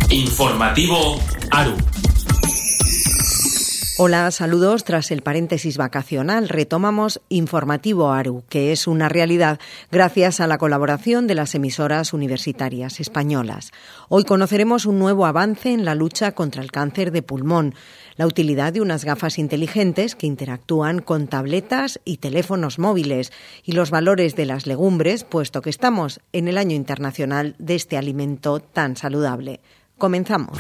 Informativo ARU. Hola, saludos. Tras el paréntesis vacacional, retomamos Informativo ARU, que es una realidad gracias a la colaboración de las emisoras universitarias españolas. Hoy conoceremos un nuevo avance en la lucha contra el cáncer de pulmón, la utilidad de unas gafas inteligentes que interactúan con tabletas y teléfonos móviles y los valores de las legumbres, puesto que estamos en el Año Internacional de este alimento tan saludable. Comenzamos.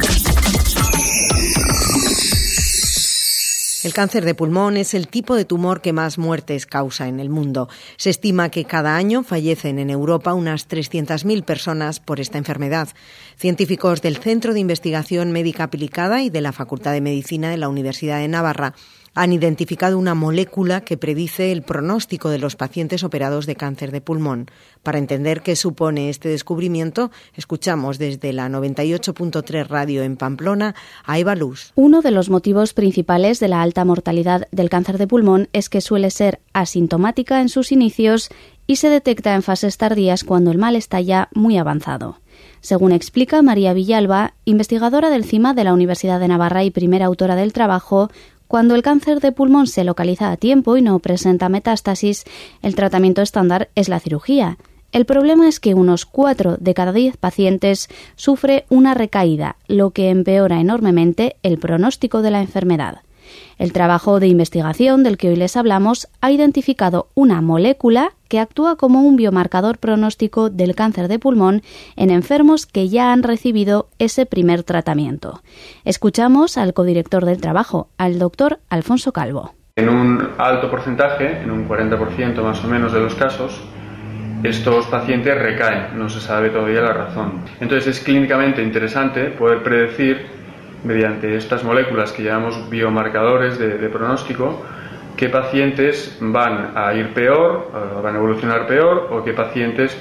El cáncer de pulmón es el tipo de tumor que más muertes causa en el mundo. Se estima que cada año fallecen en Europa unas 300.000 personas por esta enfermedad. Científicos del Centro de Investigación Médica Aplicada y de la Facultad de Medicina de la Universidad de Navarra han identificado una molécula que predice el pronóstico de los pacientes operados de cáncer de pulmón. Para entender qué supone este descubrimiento, escuchamos desde la 98.3 Radio en Pamplona a Eva Luz. Uno de los motivos principales de la alta mortalidad del cáncer de pulmón es que suele ser asintomática en sus inicios y se detecta en fases tardías cuando el mal está ya muy avanzado. Según explica María Villalba, investigadora del CIMA de la Universidad de Navarra y primera autora del trabajo, cuando el cáncer de pulmón se localiza a tiempo y no presenta metástasis, el tratamiento estándar es la cirugía. El problema es que unos 4 de cada 10 pacientes sufre una recaída, lo que empeora enormemente el pronóstico de la enfermedad. El trabajo de investigación del que hoy les hablamos ha identificado una molécula que actúa como un biomarcador pronóstico del cáncer de pulmón en enfermos que ya han recibido ese primer tratamiento. Escuchamos al codirector del trabajo, al doctor Alfonso Calvo. En un alto porcentaje, en un 40% más o menos de los casos, estos pacientes recaen, no se sabe todavía la razón. Entonces es clínicamente interesante poder predecir mediante estas moléculas que llamamos biomarcadores de pronóstico, qué pacientes van a ir peor, van a evolucionar peor, o qué pacientes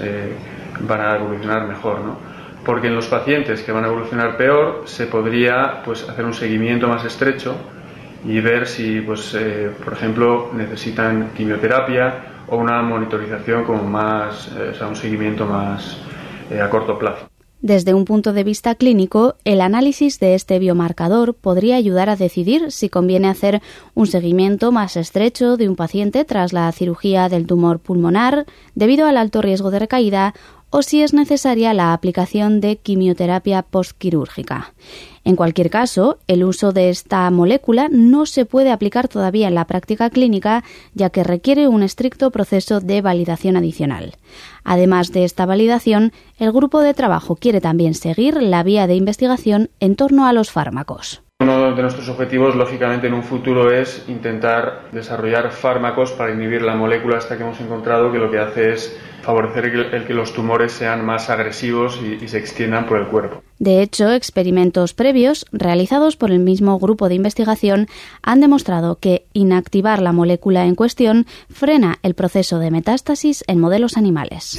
van a evolucionar mejor, ¿no? Porque en los pacientes que van a evolucionar peor se podría hacer un seguimiento más estrecho y ver si, por ejemplo, necesitan quimioterapia o una monitorización como más, un seguimiento más a corto plazo. Desde un punto de vista clínico, el análisis de este biomarcador podría ayudar a decidir si conviene hacer un seguimiento más estrecho de un paciente tras la cirugía del tumor pulmonar debido al alto riesgo de recaída o si es necesaria la aplicación de quimioterapia postquirúrgica. En cualquier caso, el uso de esta molécula no se puede aplicar todavía en la práctica clínica, ya que requiere un estricto proceso de validación adicional. Además de esta validación, el grupo de trabajo quiere también seguir la vía de investigación en torno a los fármacos. Uno de nuestros objetivos, lógicamente, en un futuro es intentar desarrollar fármacos para inhibir la molécula esta que hemos encontrado, que lo que hace es favorecer el que los tumores sean más agresivos y se extiendan por el cuerpo. De hecho, experimentos previos realizados por el mismo grupo de investigación han demostrado que inactivar la molécula en cuestión frena el proceso de metástasis en modelos animales.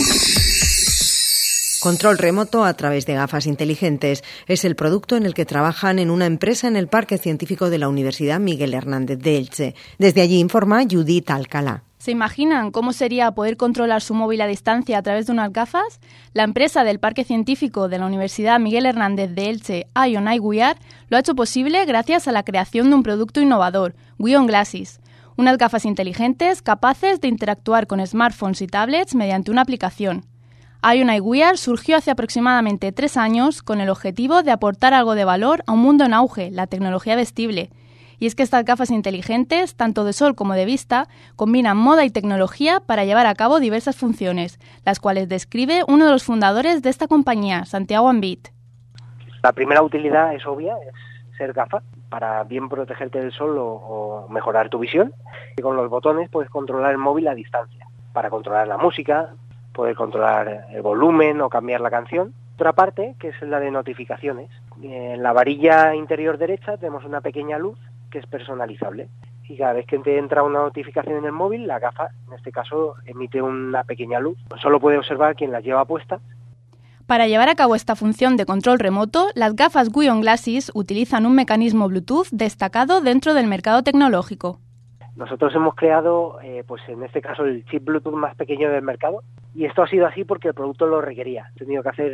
Control remoto a través de gafas inteligentes es el producto en el que trabajan en una empresa en el Parque Científico de la Universidad Miguel Hernández de Elche. Desde allí informa Judith Alcalá. ¿Se imaginan cómo sería poder controlar su móvil a distancia a través de unas gafas? La empresa del Parque Científico de la Universidad Miguel Hernández de Elche, Ion Eyewear, lo ha hecho posible gracias a la creación de un producto innovador, Wion Glasses, unas gafas inteligentes capaces de interactuar con smartphones y tablets mediante una aplicación. Ion Eyewear surgió hace aproximadamente 3 años con el objetivo de aportar algo de valor a un mundo en auge, la tecnología vestible. Y es que estas gafas inteligentes, tanto de sol como de vista, combinan moda y tecnología para llevar a cabo diversas funciones, las cuales describe uno de los fundadores de esta compañía, Santiago Ambit. La primera utilidad es obvia, es ser gafas para bien protegerte del sol o mejorar tu visión. Y con los botones puedes controlar el móvil a distancia, para controlar la música, poder controlar el volumen o cambiar la canción. Otra parte, que es la de notificaciones. En la varilla interior derecha tenemos una pequeña luz que es personalizable. Y cada vez que te entra una notificación en el móvil, la gafa, en este caso, emite una pequeña luz. Solo puede observar quien las lleva puestas. Para llevar a cabo esta función de control remoto, las gafas Wion Glasses utilizan un mecanismo Bluetooth destacado dentro del mercado tecnológico. Nosotros hemos creado, en este caso, el chip Bluetooth más pequeño del mercado. Y esto ha sido así porque el producto lo requería. He tenido que hacer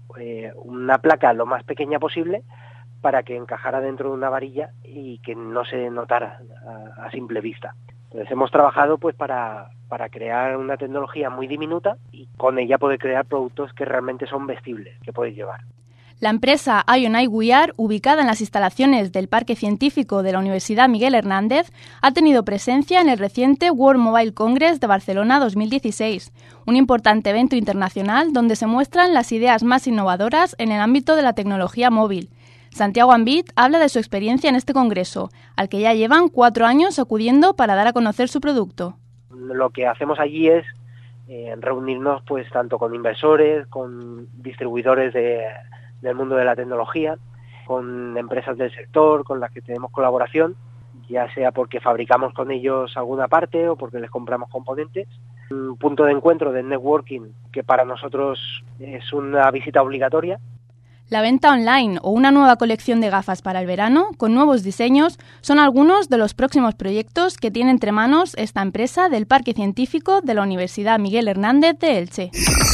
una placa lo más pequeña posible para que encajara dentro de una varilla y que no se notara a simple vista. Entonces hemos trabajado pues para crear una tecnología muy diminuta y con ella poder crear productos que realmente son vestibles, que podéis llevar. La empresa Ion Eyewear, ubicada en las instalaciones del Parque Científico de la Universidad Miguel Hernández, ha tenido presencia en el reciente World Mobile Congress de Barcelona 2016, un importante evento internacional donde se muestran las ideas más innovadoras en el ámbito de la tecnología móvil. Santiago Ambit habla de su experiencia en este congreso, al que ya llevan 4 años acudiendo para dar a conocer su producto. Lo que hacemos allí es reunirnos pues tanto con inversores, con distribuidores del mundo de la tecnología, con empresas del sector con las que tenemos colaboración, ya sea porque fabricamos con ellos alguna parte o porque les compramos componentes. Un punto de encuentro de networking que para nosotros es una visita obligatoria. La venta online o una nueva colección de gafas para el verano, con nuevos diseños, son algunos de los próximos proyectos que tiene entre manos esta empresa del Parque Científico de la Universidad Miguel Hernández de Elche.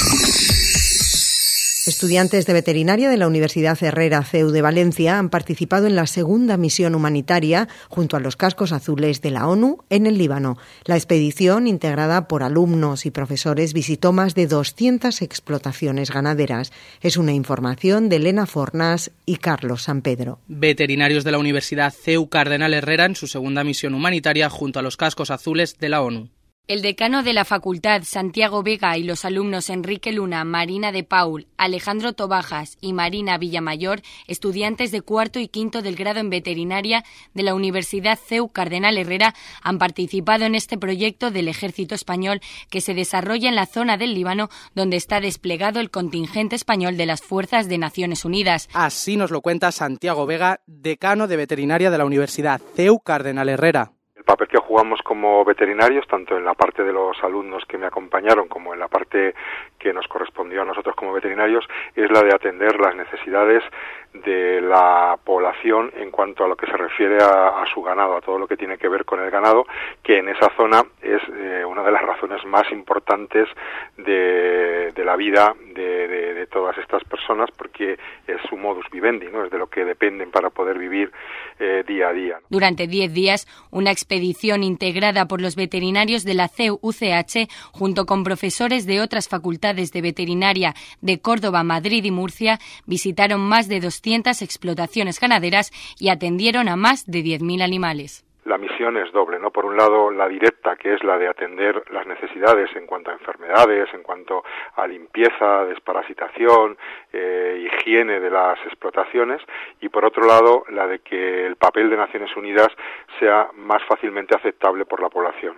Estudiantes de veterinaria de la Universidad Herrera CEU de Valencia han participado en la segunda misión humanitaria junto a los cascos azules de la ONU en el Líbano. La expedición, integrada por alumnos y profesores, visitó más de 200 explotaciones ganaderas. Es una información de Elena Fornas y Carlos Sampedro. Veterinarios de la Universidad CEU Cardenal Herrera en su segunda misión humanitaria junto a los cascos azules de la ONU. El decano de la facultad, Santiago Vega, y los alumnos Enrique Luna, Marina de Paul, Alejandro Tobajas y Marina Villamayor, estudiantes de cuarto y quinto del grado en veterinaria de la Universidad CEU Cardenal Herrera, han participado en este proyecto del Ejército Español que se desarrolla en la zona del Líbano, donde está desplegado el contingente español de las Fuerzas de Naciones Unidas. Así nos lo cuenta Santiago Vega, decano de veterinaria de la Universidad CEU Cardenal Herrera. El papel que jugamos como veterinarios, tanto en la parte de los alumnos que me acompañaron como en la parte que nos correspondió a nosotros como veterinarios, es la de atender las necesidades de la población en cuanto a lo que se refiere a su ganado, a todo lo que tiene que ver con el ganado, que en esa zona es una de las razones más importantes de la vida de todas estas personas, porque es su modus vivendi, ¿no? Es de lo que dependen para poder vivir día a día. Durante 10 días, una expedición integrada por los veterinarios de la CEU-UCH junto con profesores de otras facultades de veterinaria de Córdoba, Madrid y Murcia visitaron más de 200 explotaciones ganaderas y atendieron a más de 10.000 animales. La misión es doble, ¿no? Por un lado, la directa, que es la de atender las necesidades en cuanto a enfermedades, en cuanto a limpieza, desparasitación, higiene de las explotaciones, y por otro lado, la de que el papel de Naciones Unidas sea más fácilmente aceptable por la población.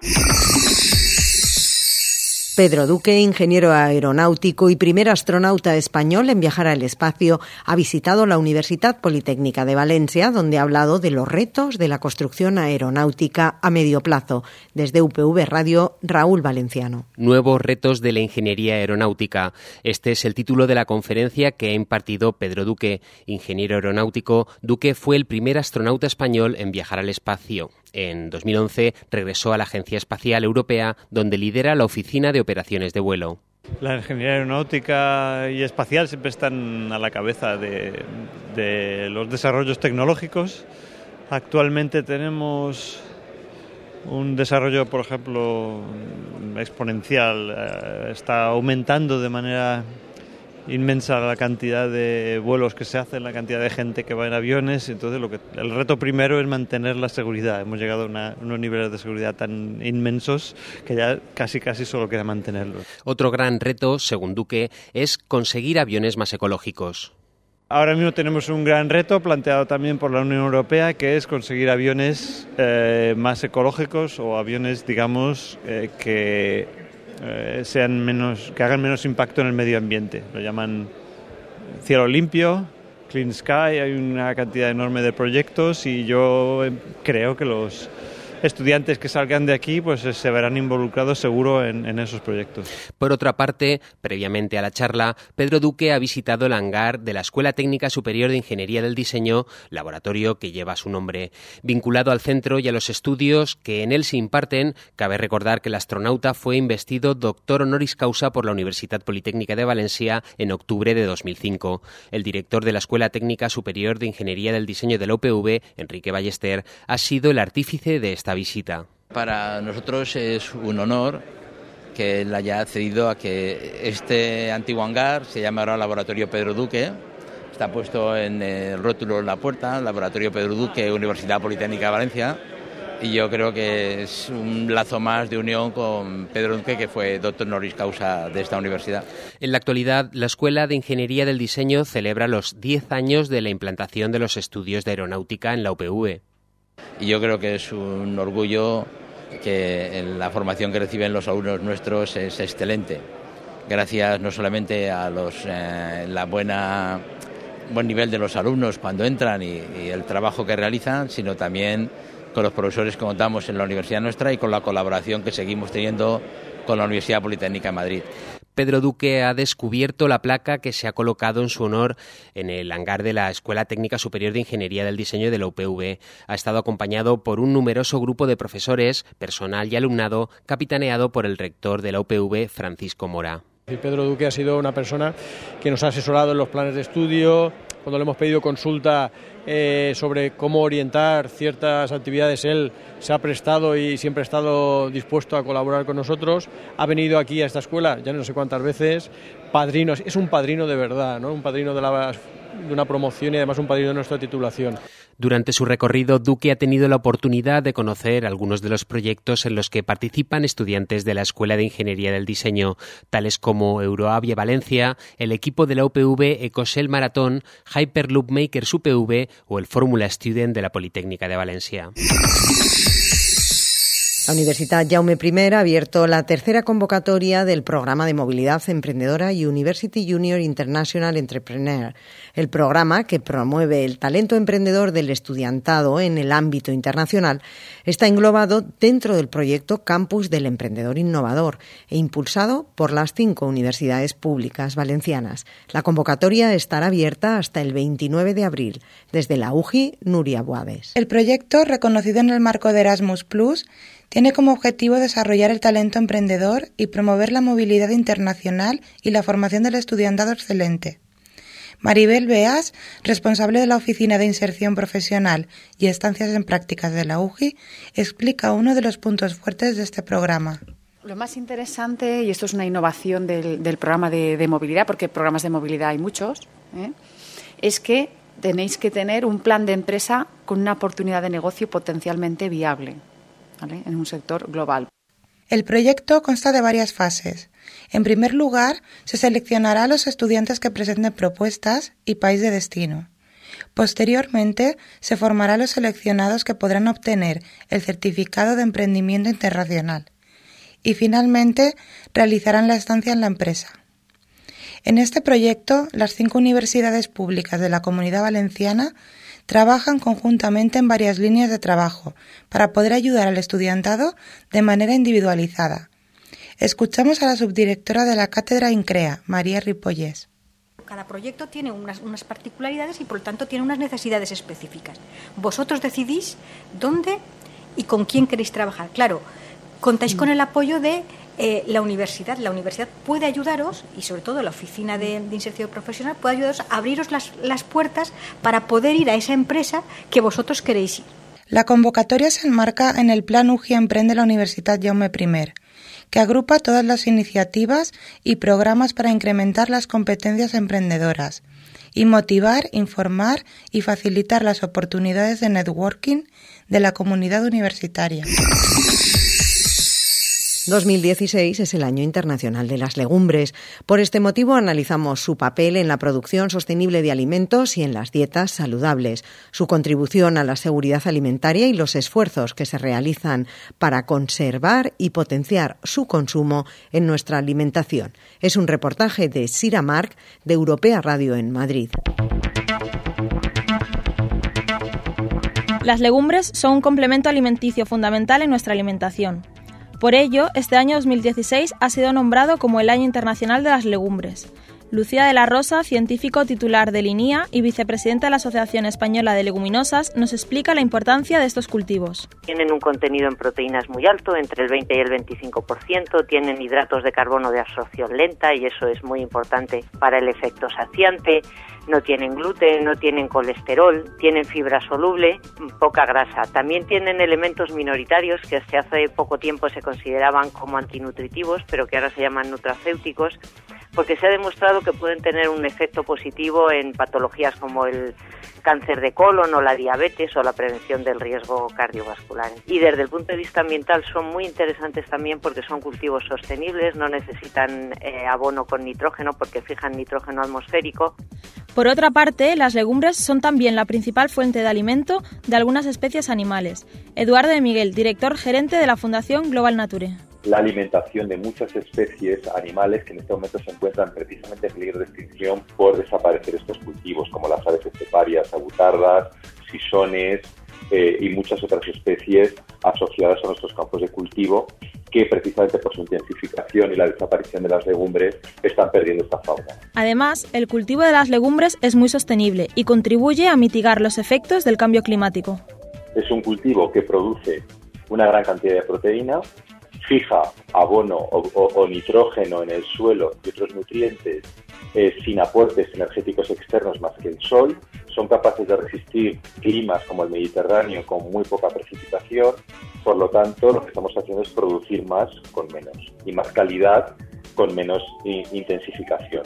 Pedro Duque, ingeniero aeronáutico y primer astronauta español en viajar al espacio, ha visitado la Universidad Politécnica de Valencia, donde ha hablado de los retos de la construcción aeronáutica a medio plazo. Desde UPV Radio, Raúl Valenciano. Nuevos retos de la ingeniería aeronáutica. Este es el título de la conferencia que ha impartido Pedro Duque, ingeniero aeronáutico. Duque fue el primer astronauta español en viajar al espacio. En 2011 regresó a la Agencia Espacial Europea, donde lidera la Oficina de Operaciones de Vuelo. La ingeniería aeronáutica y espacial siempre están a la cabeza de los desarrollos tecnológicos. Actualmente tenemos un desarrollo, por ejemplo, exponencial. Está aumentando de manera inmensa la cantidad de vuelos que se hacen, la cantidad de gente que va en aviones. Entonces el reto primero es mantener la seguridad. Hemos llegado a unos niveles de seguridad tan inmensos que ya casi solo queda mantenerlos. Otro gran reto, según Duque, es conseguir aviones más ecológicos. Ahora mismo tenemos un gran reto planteado también por la Unión Europea, que es conseguir aviones más ecológicos o aviones, digamos, que hagan menos impacto en el medio ambiente. Lo llaman cielo limpio, Clean Sky. Hay una cantidad enorme de proyectos y yo creo que los estudiantes que salgan de aquí pues se verán involucrados seguro en esos proyectos. Por otra parte, previamente a la charla, Pedro Duque ha visitado el hangar de la Escuela Técnica Superior de Ingeniería del Diseño, laboratorio que lleva su nombre. Vinculado al centro y a los estudios que en él se imparten, cabe recordar que el astronauta fue investido doctor honoris causa por la Universidad Politécnica de Valencia en octubre de 2005. El director de la Escuela Técnica Superior de Ingeniería del Diseño de la UPV, Enrique Ballester, ha sido el artífice de esta visita. Para nosotros es un honor que él haya accedido a que este antiguo hangar se llame ahora Laboratorio Pedro Duque. Está puesto en el rótulo en la puerta, Laboratorio Pedro Duque, Universidad Politécnica de Valencia. Y yo creo que es un lazo más de unión con Pedro Duque, que fue doctor honoris causa de esta universidad. En la actualidad, la Escuela de Ingeniería del Diseño celebra los 10 años de la implantación de los estudios de aeronáutica en la UPV. Y yo creo que es un orgullo que la formación que reciben los alumnos nuestros es excelente. Gracias no solamente a buen nivel de los alumnos cuando entran y el trabajo que realizan, sino también con los profesores que contamos en la universidad nuestra y con la colaboración que seguimos teniendo con la Universidad Politécnica de Madrid. Pedro Duque ha descubierto la placa que se ha colocado en su honor en el hangar de la Escuela Técnica Superior de Ingeniería del Diseño de la UPV. Ha estado acompañado por un numeroso grupo de profesores, personal y alumnado, capitaneado por el rector de la UPV, Francisco Mora. Pedro Duque ha sido una persona que nos ha asesorado en los planes de estudio. Cuando le hemos pedido consulta sobre cómo orientar ciertas actividades, él se ha prestado y siempre ha estado dispuesto a colaborar con nosotros. Ha venido aquí a esta escuela, ya no sé cuántas veces, padrino, es un padrino de verdad, ¿no? Un padrino de una promoción y además un padrino de nuestra titulación. Durante su recorrido, Duque ha tenido la oportunidad de conocer algunos de los proyectos en los que participan estudiantes de la Escuela de Ingeniería del Diseño, tales como Euroavia Valencia, el equipo de la UPV Ecosel Maratón, Hyperloop Makers UPV o el Fórmula Student de la Politécnica de Valencia. La Universitat Jaume I ha abierto la tercera convocatoria del programa de movilidad emprendedora University Junior International Entrepreneur, el programa que promueve el talento emprendedor del estudiantado en el ámbito internacional. Está englobado dentro del proyecto Campus del Emprendedor Innovador e impulsado por las 5 universidades públicas valencianas. La convocatoria estará abierta hasta el 29 de abril. Desde la UJI, Nuria Boades. El proyecto, reconocido en el marco de Erasmus+, tiene como objetivo desarrollar el talento emprendedor y promover la movilidad internacional y la formación del estudiantado excelente. Maribel Beas, responsable de la Oficina de Inserción Profesional y Estancias en Prácticas de la UJI, explica uno de los puntos fuertes de este programa. Lo más interesante, y esto es una innovación del programa de movilidad, porque programas de movilidad hay muchos, es que tenéis que tener un plan de empresa con una oportunidad de negocio potencialmente viable, ¿vale?, en un sector global. El proyecto consta de varias fases. En primer lugar, se seleccionará a los estudiantes que presenten propuestas y país de destino. Posteriormente, se formará a los seleccionados que podrán obtener el certificado de emprendimiento internacional. Y finalmente, realizarán la estancia en la empresa. En este proyecto, las 5 universidades públicas de la Comunidad Valenciana trabajan conjuntamente en varias líneas de trabajo para poder ayudar al estudiantado de manera individualizada. Escuchamos a la subdirectora de la cátedra INCREA, María Ripollés. Cada proyecto tiene unas particularidades y por lo tanto tiene unas necesidades específicas. Vosotros decidís dónde y con quién queréis trabajar. Claro, contáis con el apoyo de la universidad. La universidad puede ayudaros, y sobre todo la Oficina de Inserción Profesional puede ayudaros a abriros las puertas para poder ir a esa empresa que vosotros queréis ir. La convocatoria se enmarca en el Plan UJI Emprende la Universitat Jaume I, que agrupa todas las iniciativas y programas para incrementar las competencias emprendedoras y motivar, informar y facilitar las oportunidades de networking de la comunidad universitaria. 2016 es el Año Internacional de las Legumbres. Por este motivo analizamos su papel en la producción sostenible de alimentos y en las dietas saludables, su contribución a la seguridad alimentaria y los esfuerzos que se realizan para conservar y potenciar su consumo en nuestra alimentación. Es un reportaje de Sira Marc de Europea Radio en Madrid. Las legumbres son un complemento alimenticio fundamental en nuestra alimentación. Por ello, este año 2016 ha sido nombrado como el Año Internacional de las Legumbres. Lucía de la Rosa, científico titular del INIA y vicepresidenta de la Asociación Española de Leguminosas, nos explica la importancia de estos cultivos. Tienen un contenido en proteínas muy alto, entre el 20 y el 25%, tienen hidratos de carbono de absorción lenta y eso es muy importante para el efecto saciante, no tienen gluten, no tienen colesterol, tienen fibra soluble, poca grasa. También tienen elementos minoritarios que hasta hace poco tiempo se consideraban como antinutritivos, pero que ahora se llaman nutracéuticos, porque se ha demostrado que pueden tener un efecto positivo en patologías como el cáncer de colon o la diabetes o la prevención del riesgo cardiovascular. Y desde el punto de vista ambiental son muy interesantes también porque son cultivos sostenibles, no necesitan abono con nitrógeno porque fijan nitrógeno atmosférico. Por otra parte, las legumbres son también la principal fuente de alimento de algunas especies animales. Eduardo de Miguel, director gerente de la Fundación Global Nature. La alimentación de muchas especies animales que en este momento se encuentran precisamente en peligro de extinción por desaparecer estos cultivos, como las aves esteparias, agutardas, sisones y muchas otras especies asociadas a nuestros campos de cultivo que precisamente por su intensificación y la desaparición de las legumbres están perdiendo esta fauna. Además, el cultivo de las legumbres es muy sostenible y contribuye a mitigar los efectos del cambio climático. Es un cultivo que produce una gran cantidad de proteína, fija abono o nitrógeno en el suelo y otros nutrientes sin aportes energéticos externos más que el sol, son capaces de resistir climas como el Mediterráneo con muy poca precipitación, por lo tanto lo que estamos haciendo es producir más con menos y más calidad con menos intensificación.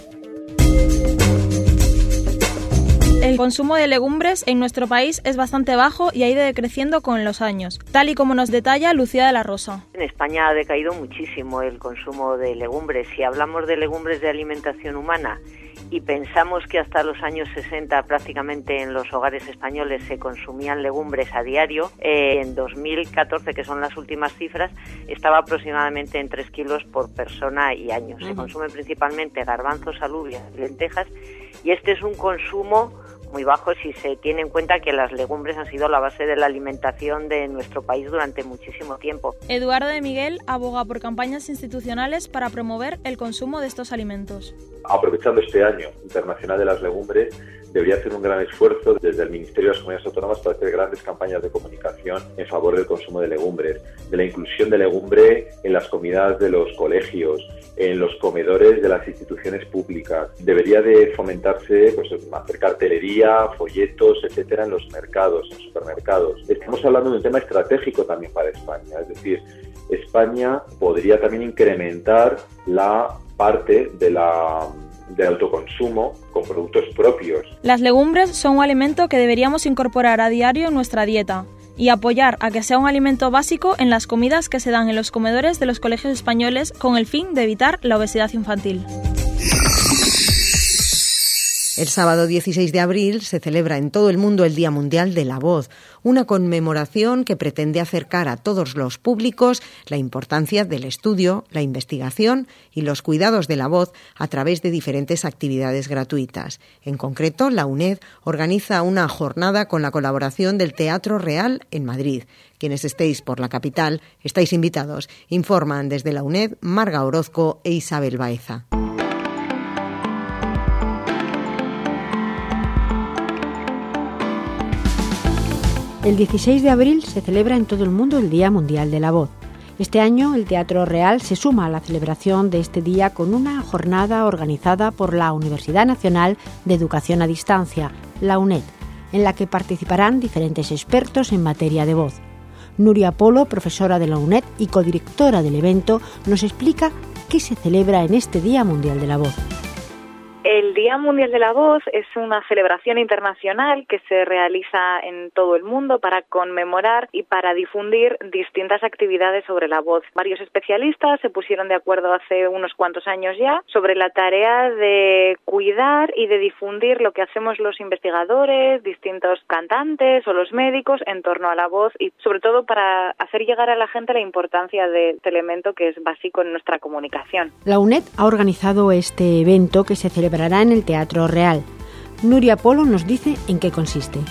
El consumo de legumbres en nuestro país es bastante bajo y ha ido decreciendo con los años, tal y como nos detalla Lucía de la Rosa. En España ha decaído muchísimo el consumo de legumbres. Si hablamos de legumbres de alimentación humana y pensamos que hasta los años 60 prácticamente en los hogares españoles se consumían legumbres a diario, en 2014, que son las últimas cifras, estaba aproximadamente en 3 kilos por persona y año. Se consumen principalmente garbanzos, alubias y lentejas y este es un consumo muy bajo si se tiene en cuenta que las legumbres han sido la base de la alimentación de nuestro país durante muchísimo tiempo. Eduardo de Miguel aboga por campañas institucionales para promover el consumo de estos alimentos. Aprovechando este año internacional de las legumbres, debería hacer un gran esfuerzo desde el Ministerio de las Comunidades Autónomas para hacer grandes campañas de comunicación en favor del consumo de legumbres, de la inclusión de legumbre en las comidas de los colegios, en los comedores de las instituciones públicas. Debería de fomentarse, hacer cartelería, folletos, etcétera, en los mercados, en supermercados. Estamos hablando de un tema estratégico también para España, es decir, España podría también incrementar la parte del autoconsumo con productos propios. Las legumbres son un alimento que deberíamos incorporar a diario en nuestra dieta y apoyar a que sea un alimento básico en las comidas que se dan en los comedores de los colegios españoles con el fin de evitar la obesidad infantil. El sábado 16 de abril se celebra en todo el mundo el Día Mundial de la Voz, una conmemoración que pretende acercar a todos los públicos la importancia del estudio, la investigación y los cuidados de la voz a través de diferentes actividades gratuitas. En concreto, la UNED organiza una jornada con la colaboración del Teatro Real en Madrid. Quienes estéis por la capital, estáis invitados. Informan desde la UNED Marga Orozco e Isabel Baeza. El 16 de abril se celebra en todo el mundo el Día Mundial de la Voz. Este año el Teatro Real se suma a la celebración de este día con una jornada organizada por la Universidad Nacional de Educación a Distancia, la UNED, en la que participarán diferentes expertos en materia de voz. Nuria Polo, profesora de la UNED y codirectora del evento, nos explica qué se celebra en este Día Mundial de la Voz. El Día Mundial de la Voz es una celebración internacional que se realiza en todo el mundo para conmemorar y para difundir distintas actividades sobre la voz. Varios especialistas se pusieron de acuerdo hace unos cuantos años ya sobre la tarea de cuidar y de difundir lo que hacemos los investigadores, distintos cantantes o los médicos en torno a la voz y sobre todo para hacer llegar a la gente la importancia de este elemento que es básico en nuestra comunicación. La UNED ha organizado este evento que se celebrará en el Teatro Real. Nuria Polo nos dice en qué consiste.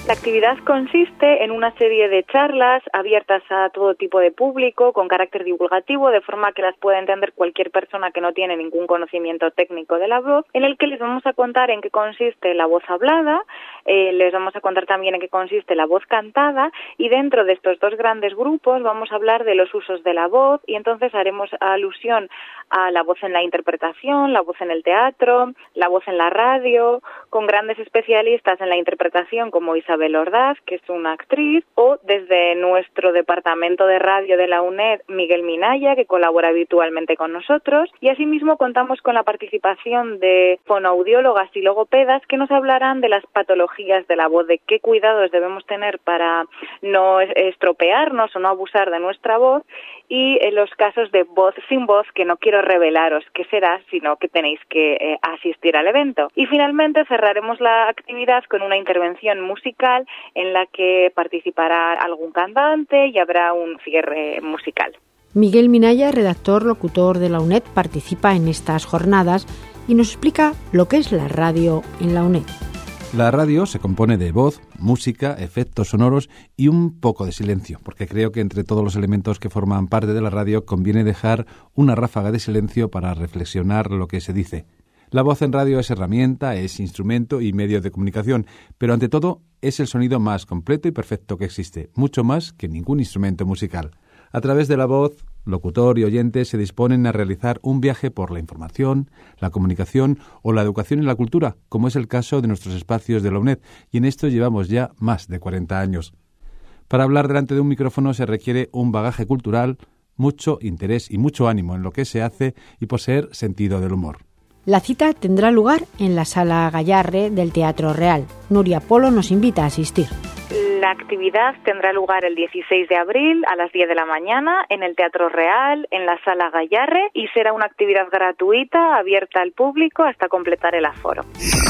La actividad consiste en una serie de charlas abiertas a todo tipo de público, con carácter divulgativo, de forma que las pueda entender cualquier persona que no tiene ningún conocimiento técnico de la voz, en el que les vamos a contar en qué consiste la voz hablada, les vamos a contar también en qué consiste la voz cantada, y dentro de estos dos grandes grupos vamos a hablar de los usos de la voz, y entonces haremos alusión a la voz en la interpretación, la voz en el teatro, la voz en la radio, con grandes especialistas en la interpretación como Isabel Ordaz, que es una actriz, o desde nuestro departamento de radio de la UNED, Miguel Minaya, que colabora habitualmente con nosotros, y asimismo contamos con la participación de fonoaudiólogas y logopedas que nos hablarán de las patologías de la voz, de qué cuidados debemos tener para no estropearnos o no abusar de nuestra voz, y en los casos de voz sin voz, que no quiero revelaros qué será, sino que tenéis que asistir al evento. Y finalmente cerraremos la actividad con una intervención musical en la que participará algún cantante y habrá un cierre musical. Miguel Minaya, redactor, locutor de la UNED, participa en estas jornadas y nos explica lo que es la radio en la UNED. La radio se compone de voz, música, efectos sonoros y un poco de silencio, porque creo que entre todos los elementos que forman parte de la radio conviene dejar una ráfaga de silencio para reflexionar lo que se dice. La voz en radio es herramienta, es instrumento y medio de comunicación, pero ante todo es el sonido más completo y perfecto que existe, mucho más que ningún instrumento musical. A través de la voz, locutor y oyente se disponen a realizar un viaje por la información, la comunicación o la educación y la cultura, como es el caso de nuestros espacios de la UNED, y en esto llevamos ya más de 40 años. Para hablar delante de un micrófono se requiere un bagaje cultural, mucho interés y mucho ánimo en lo que se hace y poseer sentido del humor. La cita tendrá lugar en la Sala Gayarre del Teatro Real. Nuria Polo nos invita a asistir. La actividad tendrá lugar el 16 de abril a las 10 de la mañana en el Teatro Real, en la Sala Gayarre, y será una actividad gratuita, abierta al público hasta completar el aforo.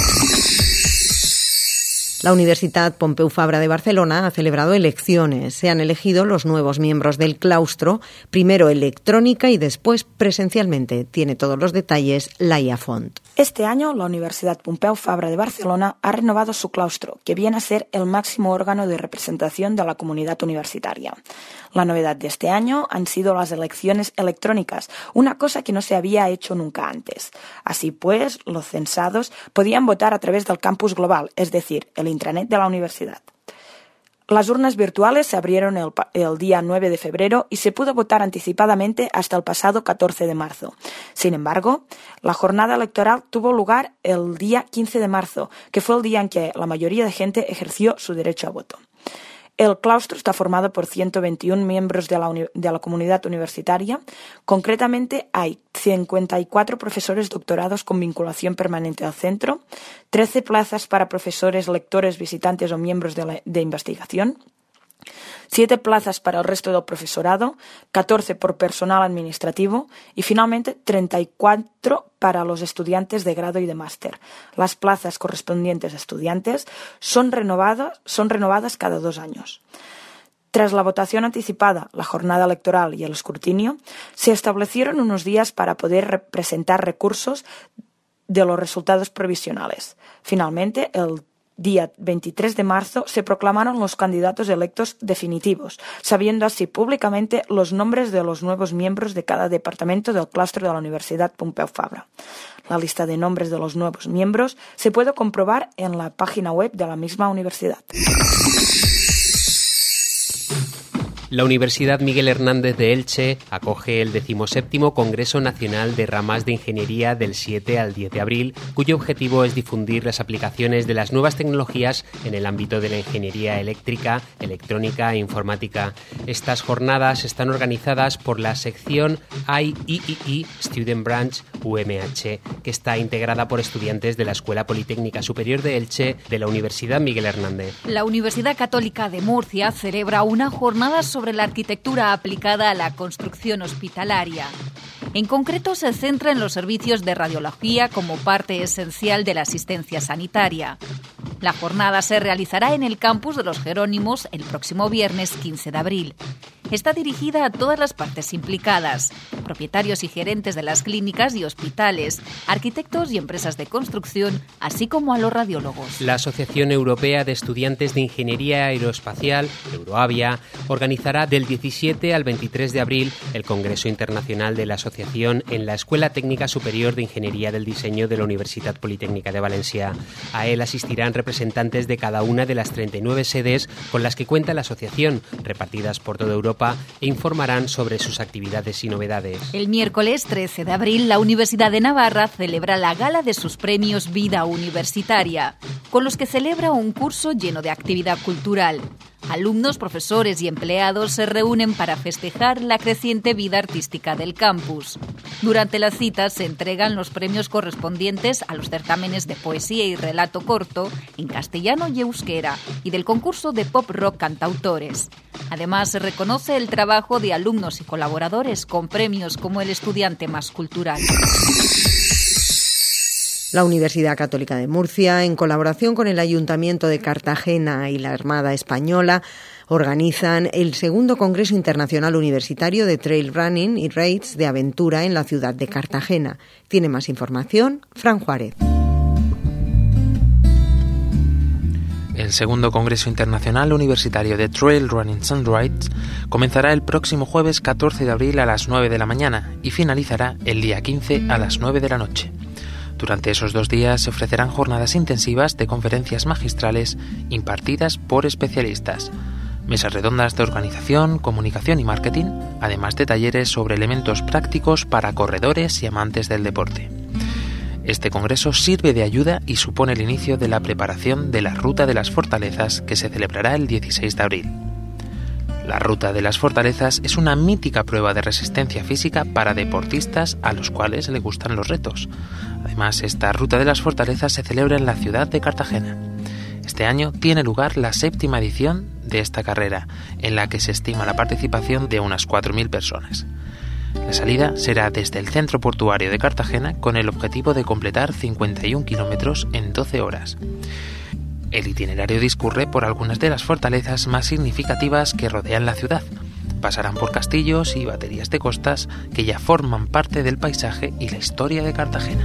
La Universitat Pompeu Fabra de Barcelona ha celebrado elecciones. Se han elegido los nuevos miembros del claustro, primero electrónica y después presencialmente. Tiene todos los detalles Laia Font. Este año, la Universidad Pompeu Fabra de Barcelona ha renovado su claustro, que viene a ser el máximo órgano de representación de la comunidad universitaria. La novedad de este año han sido las elecciones electrónicas, una cosa que no se había hecho nunca antes. Así pues, los censados podían votar a través del campus global, es decir, el intranet de la universidad. Las urnas virtuales se abrieron el día 9 de febrero y se pudo votar anticipadamente hasta el pasado 14 de marzo. Sin embargo, la jornada electoral tuvo lugar el día 15 de marzo, que fue el día en que la mayoría de gente ejerció su derecho a voto. El claustro está formado por 121 miembros de la comunidad universitaria. Concretamente, hay 54 profesores doctorados con vinculación permanente al centro, 13 plazas para profesores, lectores, visitantes o miembros de investigación, 7 plazas para el resto del profesorado, 14 por personal administrativo y finalmente 34 para los estudiantes de grado y de máster. Las plazas correspondientes a estudiantes son renovadas cada 2 años. Tras la votación anticipada, la jornada electoral y el escrutinio, se establecieron unos días para poder presentar recursos de los resultados provisionales. Finalmente, el día 23 de marzo se proclamaron los candidatos electos definitivos, sabiendo así públicamente los nombres de los nuevos miembros de cada departamento del claustro de la Universidad Pompeu Fabra. La lista de nombres de los nuevos miembros se puede comprobar en la página web de la misma universidad. La Universidad Miguel Hernández de Elche acoge el 17º Congreso Nacional de Ramas de Ingeniería del 7 al 10 de abril, cuyo objetivo es difundir las aplicaciones de las nuevas tecnologías en el ámbito de la ingeniería eléctrica, electrónica e informática. Estas jornadas están organizadas por la sección IEEE Student Branch UMH, que está integrada por estudiantes de la Escuela Politécnica Superior de Elche de la Universidad Miguel Hernández. La Universidad Católica de Murcia celebra una jornada sobre la arquitectura aplicada a la construcción hospitalaria. En concreto, se centra en los servicios de radiología como parte esencial de la asistencia sanitaria. La jornada se realizará en el campus de los Jerónimos el próximo viernes 15 de abril. está dirigida a todas las partes implicadas: propietarios y gerentes de las clínicas y hospitales, arquitectos y empresas de construcción, así como a los radiólogos. La Asociación Europea de Estudiantes de Ingeniería Aeroespacial, Euroavia, organizará del 17 al 23 de abril el Congreso Internacional de la Asociación en la Escuela Técnica Superior de Ingeniería del Diseño de la Universidad Politécnica de Valencia. A él asistirán representantes de cada una de las 39 sedes con las que cuenta la asociación, repartidas por toda Europa, e informarán sobre sus actividades y novedades. El miércoles 13 de abril, la Universidad de Navarra celebra la gala de sus premios Vida Universitaria, con los que celebra un curso lleno de actividad cultural. Alumnos, profesores y empleados se reúnen para festejar la creciente vida artística del campus. Durante la cita se entregan los premios correspondientes a los certámenes de poesía y relato corto en castellano y euskera y del concurso de pop rock cantautores. Además, se reconoce el trabajo de alumnos y colaboradores con premios como el estudiante más cultural. La Universidad Católica de Murcia, en colaboración con el Ayuntamiento de Cartagena y la Armada Española, organizan el segundo Congreso Internacional Universitario de Trail Running y Raids de Aventura en la ciudad de Cartagena. Tiene más información Fran Juárez. El segundo Congreso Internacional Universitario de Trail Running and Raids comenzará el próximo jueves 14 de abril a las 9 de la mañana y finalizará el día 15 a las 9 de la noche. Durante esos 2 días se ofrecerán jornadas intensivas de conferencias magistrales impartidas por especialistas, mesas redondas de organización, comunicación y marketing, además de talleres sobre elementos prácticos para corredores y amantes del deporte. Este congreso sirve de ayuda y supone el inicio de la preparación de la Ruta de las Fortalezas, que se celebrará el 16 de abril. La Ruta de las Fortalezas es una mítica prueba de resistencia física para deportistas a los cuales les gustan los retos. Además, esta Ruta de las Fortalezas se celebra en la ciudad de Cartagena. Este año tiene lugar la 7ª edición de esta carrera, en la que se estima la participación de unas 4.000 personas. La salida será desde el centro portuario de Cartagena con el objetivo de completar 51 kilómetros en 12 horas. El itinerario discurre por algunas de las fortalezas más significativas que rodean la ciudad. Pasarán por castillos y baterías de costas que ya forman parte del paisaje y la historia de Cartagena.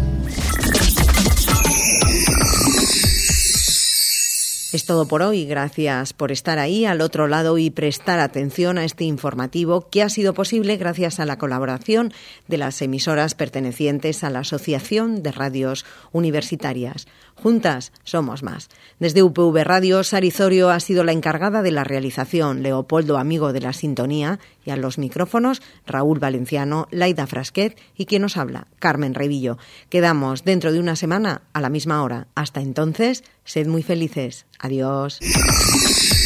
Es todo por hoy. Gracias por estar ahí al otro lado y prestar atención a este informativo que ha sido posible gracias a la colaboración de las emisoras pertenecientes a la Asociación de Radios Universitarias. Juntas somos más. Desde UPV Radio, Sari Zorio ha sido la encargada de la realización, Leopoldo Amigo de la sintonía y a los micrófonos Raúl Valenciano, Laida Frasquet y quien nos habla, Carmen Revillo. Quedamos dentro de una semana a la misma hora. Hasta entonces, sed muy felices. Adiós.